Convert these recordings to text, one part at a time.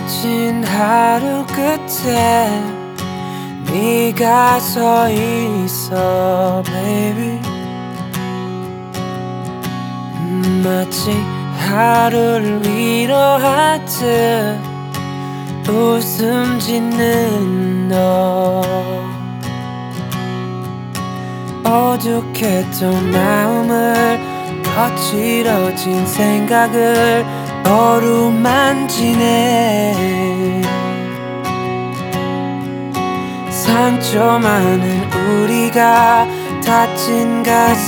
지친 하루 끝에 네가 서 있어 baby. 마치 하루를 위로하듯 웃음 짓는 너. 어둑했던 마음을 거칠어진 생각을 어루만지네. 상처 많은 우리가 다친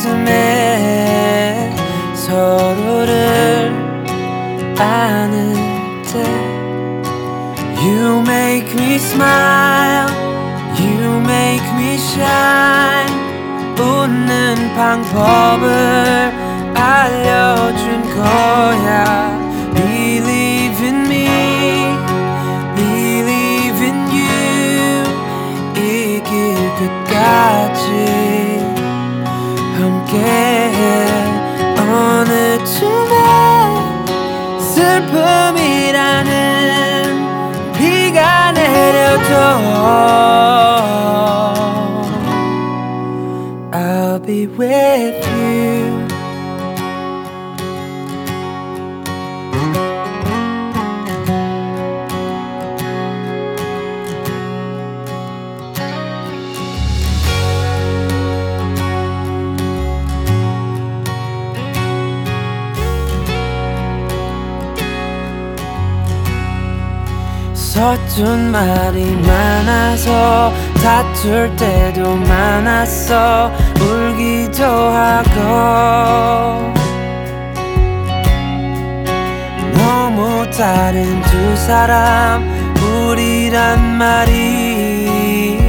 가슴에 서로를 아는 때 You make me smile, you make me shine. 웃는 방법을 알려준 거야. Believe in me, believe in you. 이 길 끝까지 함께해. 어느 틈에 슬픔이라는 비가 내려도 I'll be with you. 서툰 말이 많아서 다툴 때도 많았어. 울기도 하고 너무 다른 두 사람 우리란 말이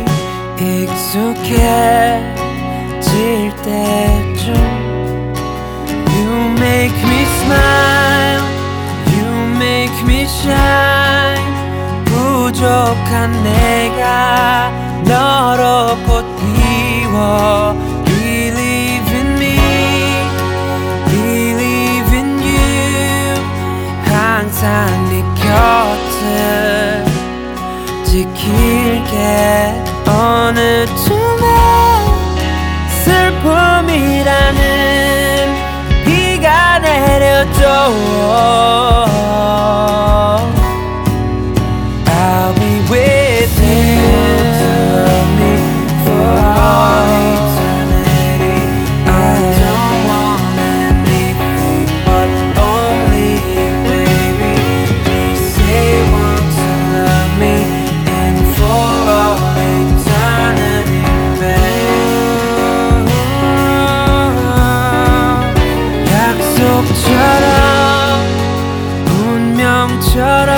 익숙해질 때쯤 You make me smile, you make me shine. 부족한 내가 너로 꽃 피워. Believe in me, believe in you. 항상 네 곁을 지킬게. 어느 틈에 슬픔이라는 비가 내려도 I'll be with you. Love me for all eternity. I don't want anything but only you, baby. Please say you want to love me and for all eternity, baby. 약속처럼 운명처럼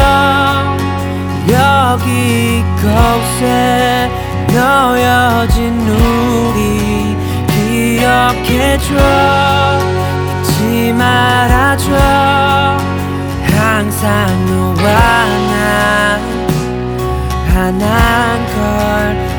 여기 이곳에 놓여진 우리 기억해줘. 잊지 말아줘. 항상 너와 나 하나인 걸